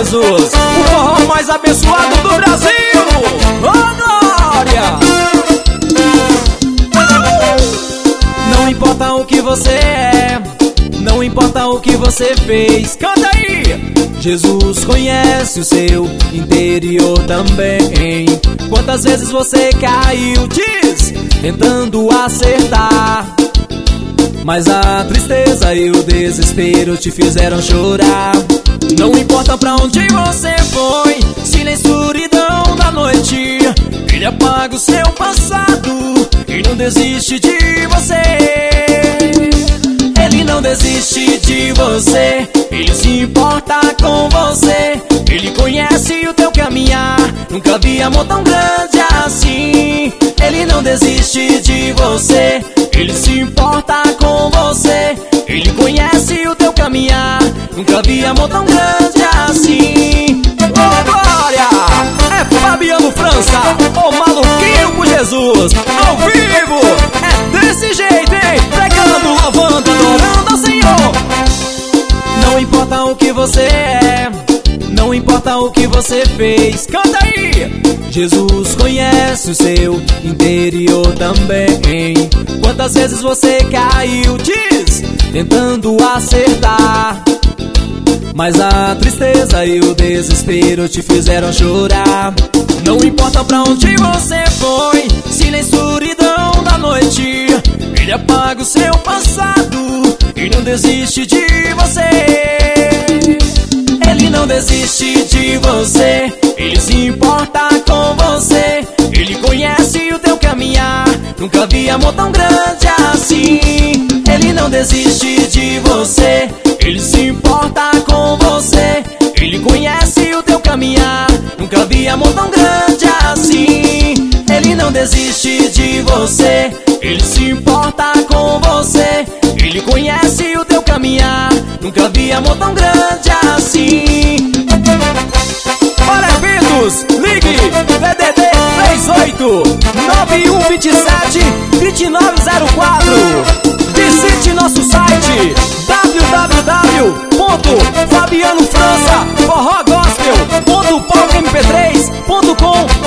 Jesus, o forró mais abençoado do Brasil. Ô glória! Não importa o que você é, não importa o que você fez, canta aí! Jesus conhece o seu interior também. Quantas vezes você caiu, diz, tentando acertar, mas a tristeza e o desespero te fizeram chorar. Não importa pra onde você foi, se na escuridão da noite Ele apaga o seu passado e não desiste de você. Ele não desiste de você, Ele se importa com você. Ele conhece o teu caminhar, nunca vi amor tão grande assim. Ele não desiste de você, Ele se importa com você. Ele conhece o teu caminhar, nunca vi amor tão grande assim. Oh glória! É Fabiano França, o maluquinho por Jesus, ao vivo! É desse jeito, hein? Pregando, louvando, adorando ao Senhor. Não importa o que você é, não importa o que você fez, canta aí! Jesus conhece o seu interior também. Quantas vezes você caiu, diz, tentando acertar, mas a tristeza e o desespero te fizeram chorar. Não importa pra onde você foi, se na escuridão da noite Ele apaga o seu passado e não desiste de você. Ele não desiste de você, Ele se importa com você. Ele conhece o teu caminhar, nunca vi amor tão grande assim. Ele não desiste de você, Ele se importa com você. Ele conhece o teu caminhar, nunca vi amor tão grande assim. Ele não desiste de você, Ele se importa com você. Ele conhece o teu caminhar, nunca vi amor tão grande assim. Para eventos, ligue DDD 38 9127 2904. Visite nosso site www.fabianofrança.forrogospel.palcomp3.com.br.